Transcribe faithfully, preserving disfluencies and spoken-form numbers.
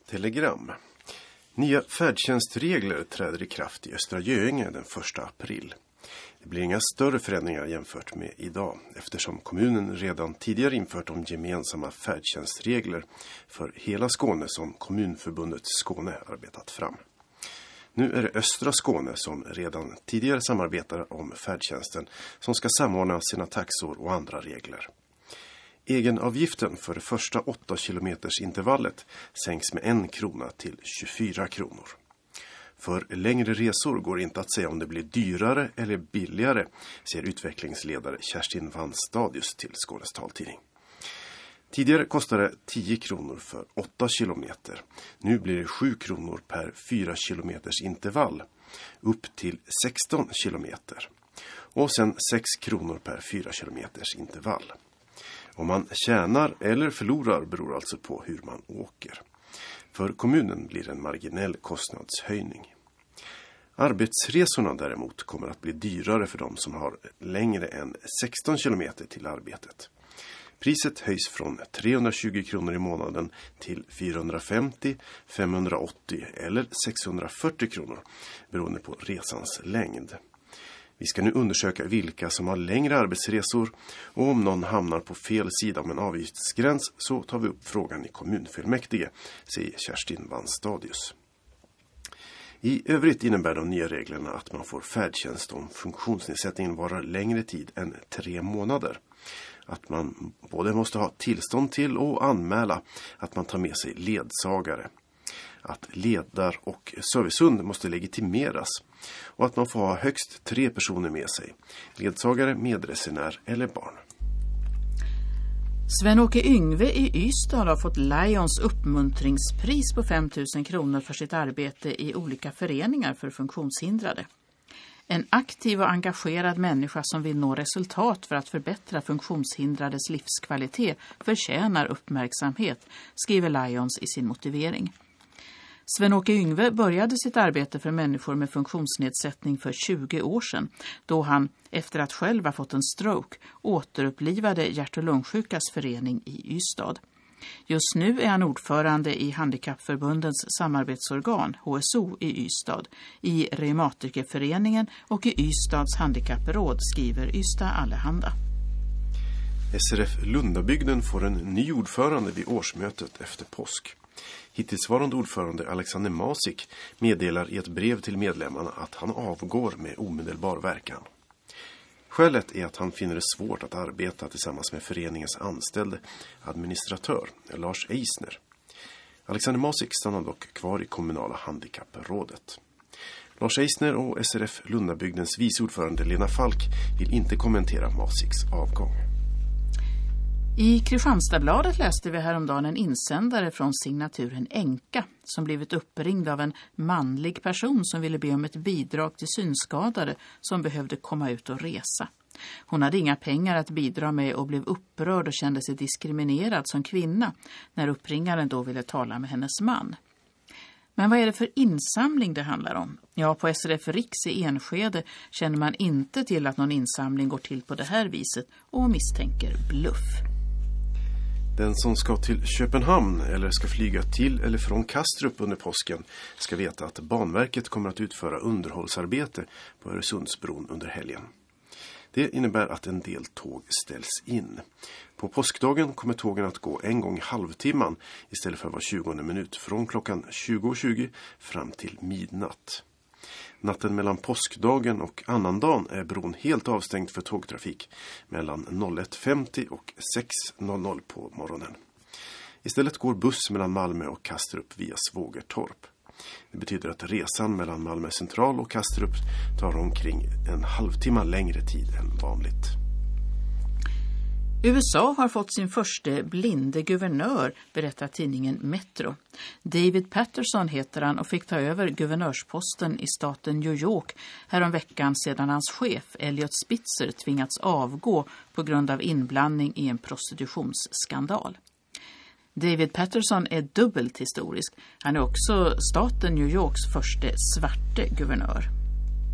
Telegram. Nya färdtjänstregler träder i kraft i Östra Göinge den första april. Det blir inga större förändringar jämfört med idag eftersom kommunen redan tidigare infört de gemensamma färdtjänstregler för hela Skåne som Kommunförbundet Skåne arbetat fram. Nu är det Östra Skåne som redan tidigare samarbetar om färdtjänsten som ska samordna sina taxor och andra regler. Egenavgiften för det första åtta kilometers intervallet sänks med en krona till tjugofyra kronor. För längre resor går inte att säga om det blir dyrare eller billigare, säger utvecklingsledare Kerstin Vanstadius till Skånes taltidning. Tidigare kostade det tio kronor för åtta kilometer. Nu blir det sju kronor per fyra kilometers intervall upp till sexton kilometer. Och sen sex kronor per fyra kilometers intervall. Om man tjänar eller förlorar beror alltså på hur man åker. För kommunen blir det en marginell kostnadshöjning. Arbetsresorna däremot kommer att bli dyrare för de som har längre än sexton kilometer till arbetet. Priset höjs från trehundratjugo kronor i månaden till fyrahundrafemtio, femhundraåttio eller sexhundrafyrtio kronor beroende på resans längd. Vi ska nu undersöka vilka som har längre arbetsresor och om någon hamnar på fel sida om en avgiftsgräns så tar vi upp frågan i kommunfullmäktige, säger Kerstin Vanstadius. I övrigt innebär de nya reglerna att man får färdtjänst om funktionsnedsättningen varar längre tid än tre månader. Att man både måste ha tillstånd till och anmäla att man tar med sig ledsagare. Att ledar- och servicehund måste legitimeras och att man får ha högst tre personer med sig, ledsagare, medresenär eller barn. Sven-Åke Yngve i Ystad har fått Lions uppmuntringspris på fem tusen kronor för sitt arbete i olika föreningar för funktionshindrade. En aktiv och engagerad människa som vill nå resultat för att förbättra funktionshindrades livskvalitet förtjänar uppmärksamhet, skriver Lions i sin motivering. Sven-Åke Yngve började sitt arbete för människor med funktionsnedsättning för tjugo år sedan, då han, efter att själv ha fått en stroke, återupplivade hjärt- och lungsjukas förening i Ystad. Just nu är han ordförande i Handikappförbundens samarbetsorgan, H S O, i Ystad, i Reumatikerföreningen och i Ystads handikappråd, skriver Ystad Allehanda. S R F Lundabygden får en ny ordförande vid årsmötet efter påsk. Hittillsvarande ordförande Alexander Masik meddelar i ett brev till medlemmarna att han avgår med omedelbar verkan. Skälet är att han finner det svårt att arbeta tillsammans med föreningens anställde administratör, Lars Eisner. Alexander Masik stannar dock kvar i kommunala handikapprådet. Lars Eisner och S R F Lundabygdens vice ordförande Lena Falk vill inte kommentera Masiks avgång. I Kristianstadsbladet läste vi häromdagen en insändare från signaturen Enka som blivit uppringd av en manlig person som ville be om ett bidrag till synskadade som behövde komma ut och resa. Hon hade inga pengar att bidra med och blev upprörd och kände sig diskriminerad som kvinna när uppringaren då ville tala med hennes man. Men vad är det för insamling det handlar om? Ja, på S R F Riks i Enskede känner man inte till att någon insamling går till på det här viset och misstänker bluff. Den som ska till Köpenhamn eller ska flyga till eller från Kastrup under påsken ska veta att Banverket kommer att utföra underhållsarbete på Öresundsbron under helgen. Det innebär att en del tåg ställs in. På påskdagen kommer tågen att gå en gång halvtimman istället för var tjugonde minut från klockan tjugo och tjugo fram till midnatt. Natten mellan påskdagen och annandagen är bron helt avstängd för tågtrafik mellan ett femtio och sex på morgonen. Istället går buss mellan Malmö och Kastrup via Svågertorp. Det betyder att resan mellan Malmö central och Kastrup tar omkring en halvtimme längre tid än vanligt. U S A har fått sin första blinde guvernör, berättar tidningen Metro. David Patterson heter han och fick ta över guvernörsposten i staten New York häromveckan sedan hans chef Elliot Spitzer tvingats avgå på grund av inblandning i en prostitutionsskandal. David Patterson är dubbelt historisk. Han är också staten New Yorks första svarte guvernör.